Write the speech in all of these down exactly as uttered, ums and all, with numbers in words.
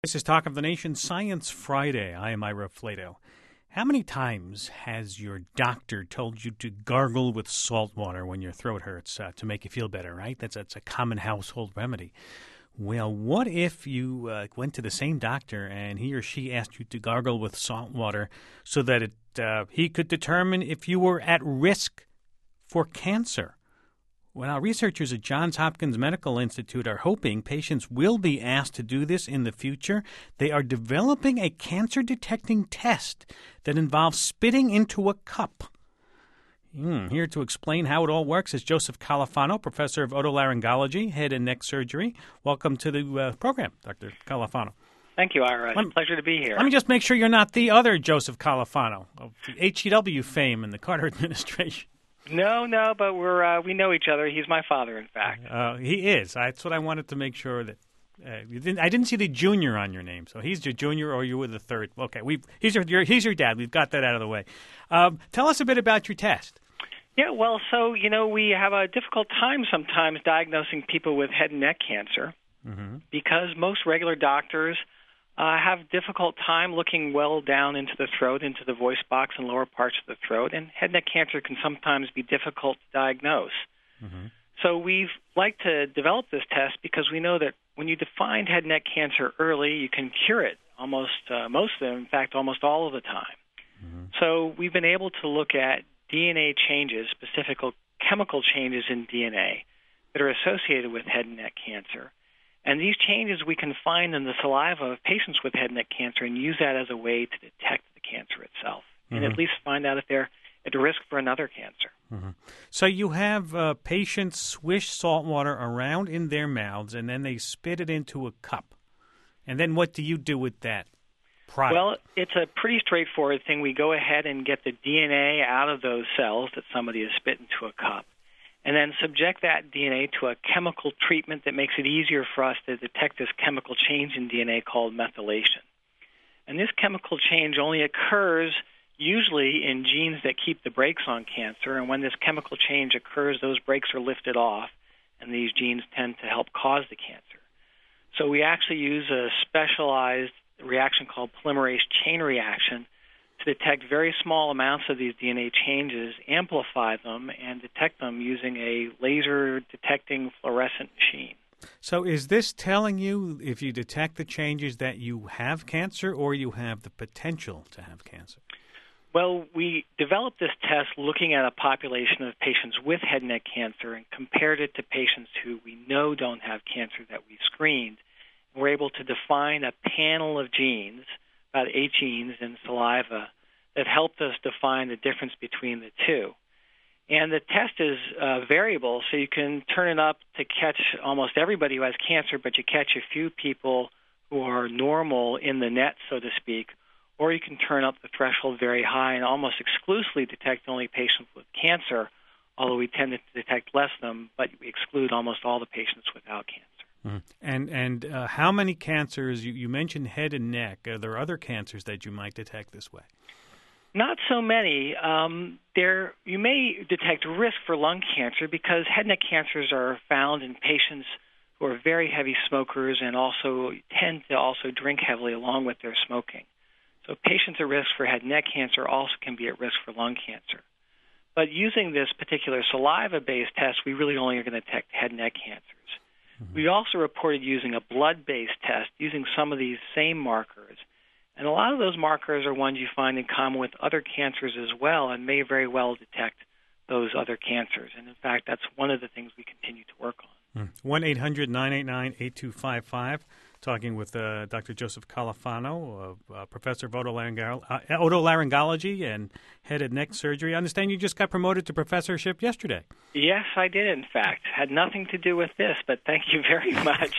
This is Talk of the Nation Science Friday. I am Ira Flato. How many times has your doctor told you to gargle with salt water when your throat hurts uh, to make you feel better, right? That's, that's a common household remedy. Well, what if you uh, went to the same doctor and he or she asked you to gargle with salt water so that it, uh, he could determine if you were at risk for cancer? Well, researchers at Johns Hopkins Medical Institute are hoping patients will be asked to do this in the future. They are developing a cancer-detecting test that involves spitting into a cup. Hmm, here to explain how it all works is Joseph Califano, professor of otolaryngology, head and neck surgery. Welcome to the uh, program, Doctor Califano. Thank you, Ira. It's a pleasure to be here. Let me just make sure you're not the other Joseph Califano of the H E W fame and the Carter administration. No, no, but we're uh, we know each other. He's my father, in fact. Uh, he is. That's what I wanted to make sure that uh, you didn't. I didn't see the junior on your name, so he's your junior, or you were the third. Okay, we he's your, your he's your dad. We've got that out of the way. Um, tell us a bit about your test. Yeah, well, so you know we have a difficult time sometimes diagnosing people with head and neck cancer mm-hmm. because most regular doctors Uh, have difficult time looking well down into the throat, into the voice box and lower parts of the throat, and head and neck cancer can sometimes be difficult to diagnose. Mm-hmm. So we've like to develop this test because we know that when you define head and neck cancer early, you can cure it almost uh, most of them, in fact, almost all of the time. Mm-hmm. So we've been able to look at D N A changes, specific chemical changes in D N A that are associated with head and neck cancer. And these changes we can find in the saliva of patients with head and neck cancer and use that as a way to detect the cancer itself mm-hmm. and at least find out if they're at risk for another cancer. Mm-hmm. So you have uh, patients swish salt water around in their mouths and then they spit it into a cup. And then what do you do with that product? Well, it's a pretty straightforward thing. We go ahead and get the D N A out of those cells that somebody has spit into a cup, and then subject that D N A to a chemical treatment that makes it easier for us to detect this chemical change in D N A called methylation. And this chemical change only occurs usually in genes that keep the brakes on cancer, and when this chemical change occurs, those brakes are lifted off, and these genes tend to help cause the cancer. So we actually use a specialized reaction called polymerase chain reaction to detect very small amounts of these D N A changes, amplify them, and detect them using a laser-detecting fluorescent machine. So is this telling you, if you detect the changes, that you have cancer or you have the potential to have cancer? Well, we developed this test looking at a population of patients with head and neck cancer and compared it to patients who we know don't have cancer that we screened. We're able to define a panel of genes, about eight genes in saliva, that helped us define the difference between the two. And the test is uh, variable, so you can turn it up to catch almost everybody who has cancer, but you catch a few people who are normal in the net, so to speak, or you can turn up the threshold very high and almost exclusively detect only patients with cancer, although we tend to detect less of them, but we exclude almost all the patients without cancer. Mm-hmm. And and uh, how many cancers, you, you mentioned head and neck, are there other cancers that you might detect this way? Not so many. Um, there, you may detect risk for lung cancer because head and neck cancers are found in patients who are very heavy smokers and also tend to also drink heavily along with their smoking. So patients at risk for head and neck cancer also can be at risk for lung cancer. But using this particular saliva-based test, we really only are going to detect head and neck cancers. Mm-hmm. We also reported using a blood-based test, using some of these same markers. And a lot of those markers are ones you find in common with other cancers as well and may very well detect those other cancers. And, in fact, that's one of the things we continue to work on. one eight hundred nine eight nine eight two five five. Talking with uh, Doctor Joseph Califano, uh, uh, professor of otolaryngolo- uh, otolaryngology and head and neck surgery. I understand you just got promoted to professorship yesterday. Yes, I did, in fact. Had nothing to do with this, but thank you very much.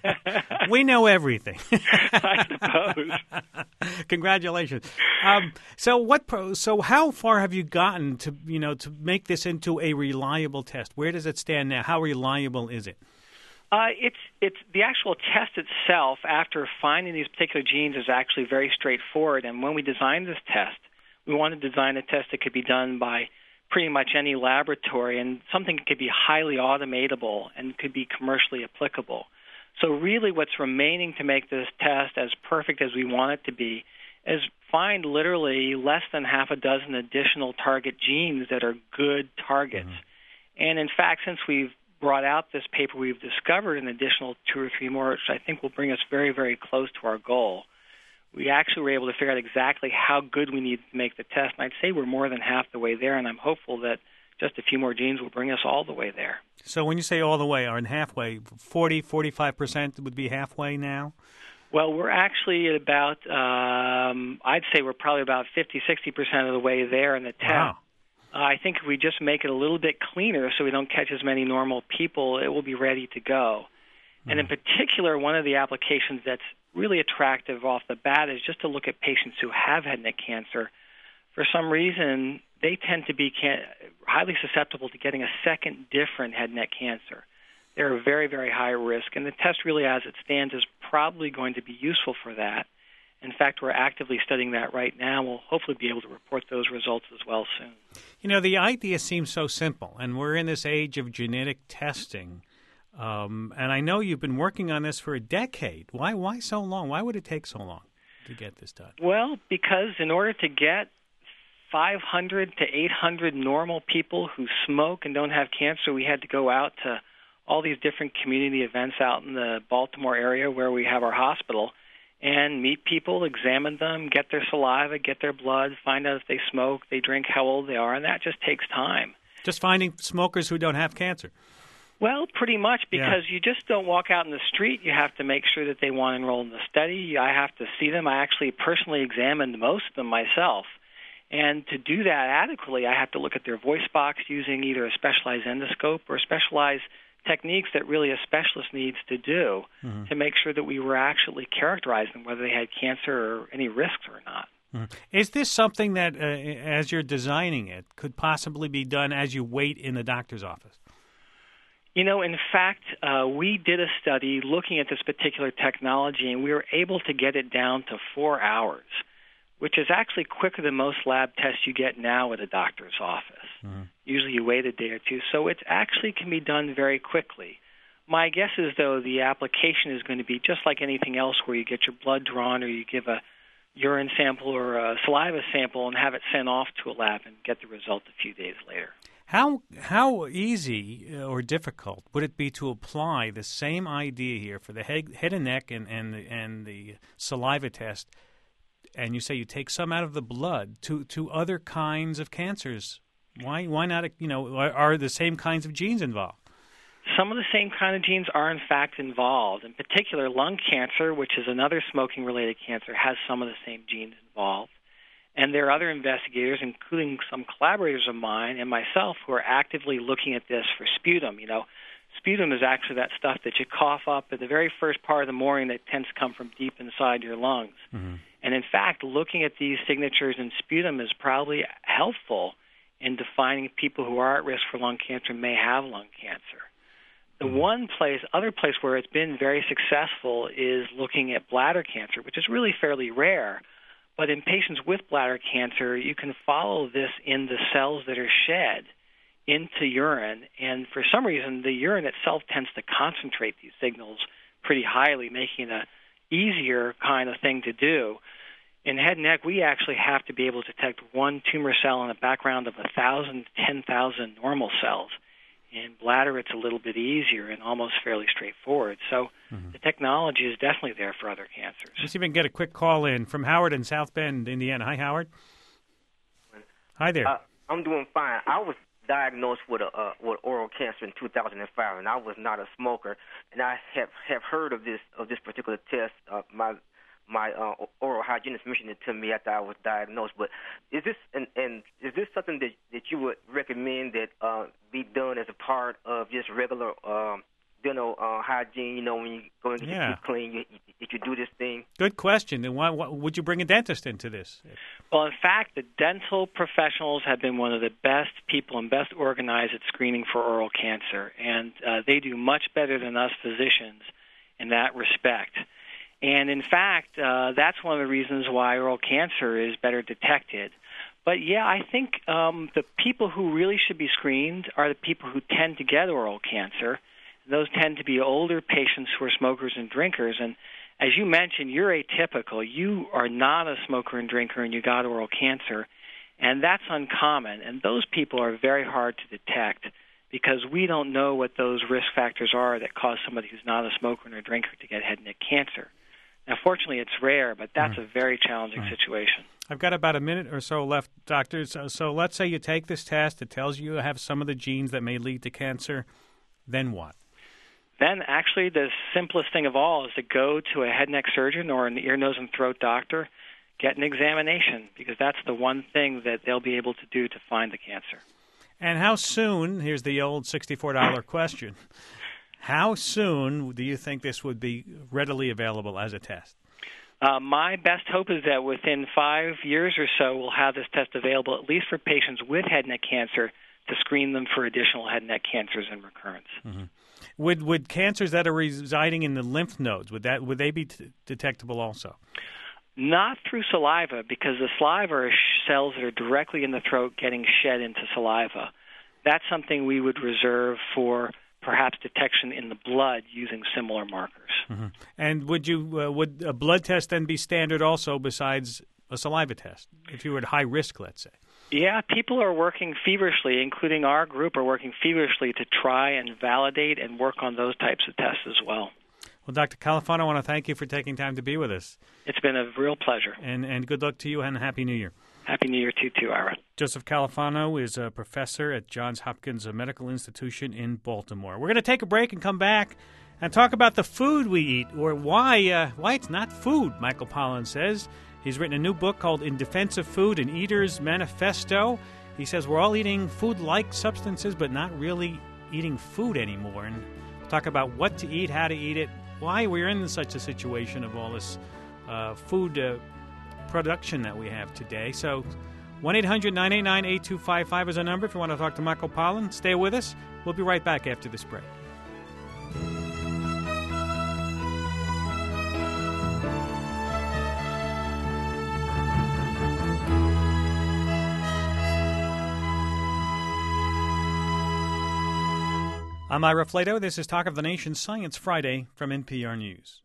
We know everything. I suppose. Congratulations. Um, so, what? Pro- so, how far have you gotten to you know to make this into a reliable test? Where does it stand now? How reliable is it? Uh, it's it's the actual test itself. After finding these particular genes, is actually very straightforward. And when we designed this test, we wanted to design a test that could be done by pretty much any laboratory and something that could be highly automatable and could be commercially applicable. So really what's remaining to make this test as perfect as we want it to be is find literally less than half a dozen additional target genes that are good targets. Mm-hmm. And in fact, since we've brought out this paper, we've discovered an additional two or three more, which I think will bring us very, very close to our goal. We actually were able to figure out exactly how good we need to make the test. And I'd say we're more than half the way there, and I'm hopeful that just a few more genes will bring us all the way there. So when you say all the way or in halfway, forty, forty-five percent would be halfway now? Well, we're actually at about, um, I'd say we're probably about fifty, sixty percent of the way there in the test. Wow. Uh, I think if we just make it a little bit cleaner so we don't catch as many normal people, it will be ready to go. Mm. And in particular, one of the applications that's really attractive off the bat is just to look at patients who have head and neck cancer. For some reason, they tend to be can- highly susceptible to getting a second different head and neck cancer. They're very, very high risk, and the test really as it stands is probably going to be useful for that. In fact, we're actively studying that right now. We'll hopefully be able to report those results as well soon. You know, the idea seems so simple, and we're in this age of genetic testing. Um, and I know you've been working on this for a decade. Why why so long? Why would it take so long to get this done? Well, because in order to get five hundred to eight hundred normal people who smoke and don't have cancer, we had to go out to all these different community events out in the Baltimore area where we have our hospital and meet people, examine them, get their saliva, get their blood, find out if they smoke, they drink, how old they are, and that just takes time. Just finding smokers who don't have cancer. Well, pretty much, because yeah. you just don't walk out in the street. You have to make sure that they want to enroll in the study. I have to see them. I actually personally examined most of them myself. And to do that adequately, I have to look at their voice box using either a specialized endoscope or specialized techniques that really a specialist needs to do mm-hmm. to make sure that we were actually characterizing whether they had cancer or any risks or not. Mm-hmm. Is this something that, uh, as you're designing it, could possibly be done as you wait in the doctor's office? You know, in fact, uh, we did a study looking at this particular technology, and we were able to get it down to four hours, which is actually quicker than most lab tests you get now at a doctor's office. Mm-hmm. Usually you wait a day or two, so it actually can be done very quickly. My guess is, though, the application is going to be just like anything else where you get your blood drawn or you give a urine sample or a saliva sample and have it sent off to a lab and get the result a few days later. How how easy or difficult would it be to apply the same idea here for the head, head and neck and, and, the, and the saliva test, and you say you take some out of the blood, to, to other kinds of cancers? Why why not, you know, are, are the same kinds of genes involved? Some of the same kind of genes are, in fact, involved. In particular, lung cancer, which is another smoking-related cancer, has some of the same genes involved. And there are other investigators, including some collaborators of mine and myself, who are actively looking at this for sputum. You know, sputum is actually that stuff that you cough up at the very first part of the morning that tends to come from deep inside your lungs. Mm-hmm. And in fact, looking at these signatures in sputum is probably helpful in defining people who are at risk for lung cancer and may have lung cancer. The mm-hmm. one place, other place where it's been very successful is looking at bladder cancer, which is really fairly rare. But in patients with bladder cancer, you can follow this in the cells that are shed into urine. And for some reason, the urine itself tends to concentrate these signals pretty highly, making it an easier kind of thing to do. In head and neck, we actually have to be able to detect one tumor cell in a background of one thousand to ten thousand normal cells. In bladder, it's a little bit easier and almost fairly straightforward. So mm-hmm. the technology is definitely there for other cancers. Let's see if we can get a quick call in from Howard in South Bend, Indiana. Hi, Howard. Hi there. Uh, I'm doing fine. I was diagnosed with a uh, with oral cancer in two thousand five, and I was not a smoker. And I have, have heard of this of this particular test. Uh, my my uh, oral hygienist mentioned it to me after I was diagnosed. But is this and, and is this something that, that you would recommend that uh, be done as a part of just regular um, dental uh, hygiene? You know, when you go into yeah. the clean, you, you, did you do this thing? Good question. And why, why would you bring a dentist into this? Well, in fact, the dental professionals have been one of the best people and best organized at screening for oral cancer, and uh, they do much better than us physicians in that respect. And in fact, uh, that's one of the reasons why oral cancer is better detected. But yeah, I think um, the people who really should be screened are the people who tend to get oral cancer. Those tend to be older patients who are smokers and drinkers. And as you mentioned, you're atypical. You are not a smoker and drinker, and you got oral cancer, and that's uncommon. And those people are very hard to detect because we don't know what those risk factors are that cause somebody who's not a smoker and a drinker to get head and neck cancer. Now, fortunately, it's rare, but that's right. a very challenging right. situation. I've got about a minute or so left, doctor. So, so let's say you take this test. It tells you you have some of the genes that may lead to cancer. Then what? Then actually the simplest thing of all is to go to a head and neck surgeon or an ear, nose, and throat doctor, get an examination, because that's the one thing that they'll be able to do to find the cancer. And how soon, here's the old sixty-four dollars question, how soon do you think this would be readily available as a test? Uh, my best hope is that within five years or so, we'll have this test available at least for patients with head and neck cancer to screen them for additional head and neck cancers and recurrence. Mm-hmm. Would would cancers that are residing in the lymph nodes, would that would they be t- detectable also? Not through saliva, because the saliva are cells that are directly in the throat getting shed into saliva. That's something we would reserve for perhaps detection in the blood using similar markers. Mm-hmm. And would you uh, would a blood test then be standard also besides a saliva test if you were at high risk, let's say? Yeah, people are working feverishly, including our group, are working feverishly to try and validate and work on those types of tests as well. Well, Doctor Califano, I want to thank you for taking time to be with us. It's been a real pleasure. And and good luck to you, and Happy New Year. Happy New Year to you, too, Ira. Joseph Califano is a professor at Johns Hopkins Medical Institution in Baltimore. We're going to take a break and come back and talk about the food we eat, or why uh, why it's not food, Michael Pollan says. He's written a new book called In Defense of Food, An Eater's Manifesto. He says we're all eating food-like substances, but not really eating food anymore. And talk about what to eat, how to eat it, why we're in such a situation of all this uh, food uh, production that we have today. So one eight hundred nine eight nine eight two five five is our number if you want to talk to Michael Pollan. Stay with us. We'll be right back after this break. I'm Ira Flato. This is Talk of the Nation Science Friday from N P R News.